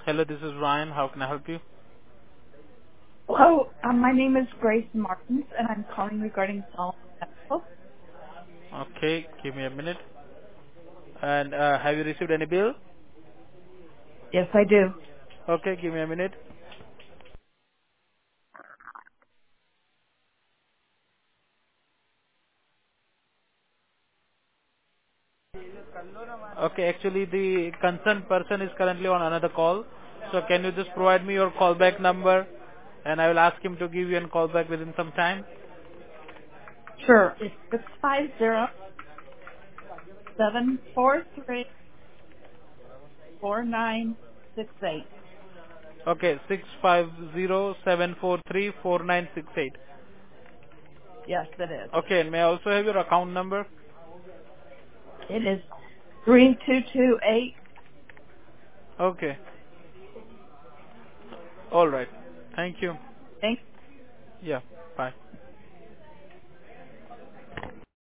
Hello, this is Ryan. How can I help you? Hello, my name is Grace Martins, and I'm calling regarding Solomon Medical. Okay, give me a minute. And have you received any bill? Yes, I do. Okay, give me a minute. Okay, actually the concerned person is currently on another call. So can you just provide me your callback number and I will ask him to give you a call back within some time? Sure. It's 650-743-4968. Okay, 650-743-4968. Yes, it is. Okay, and may I also have your account number? It is 3228. Okay, alright. Thank you. Thank Yeah.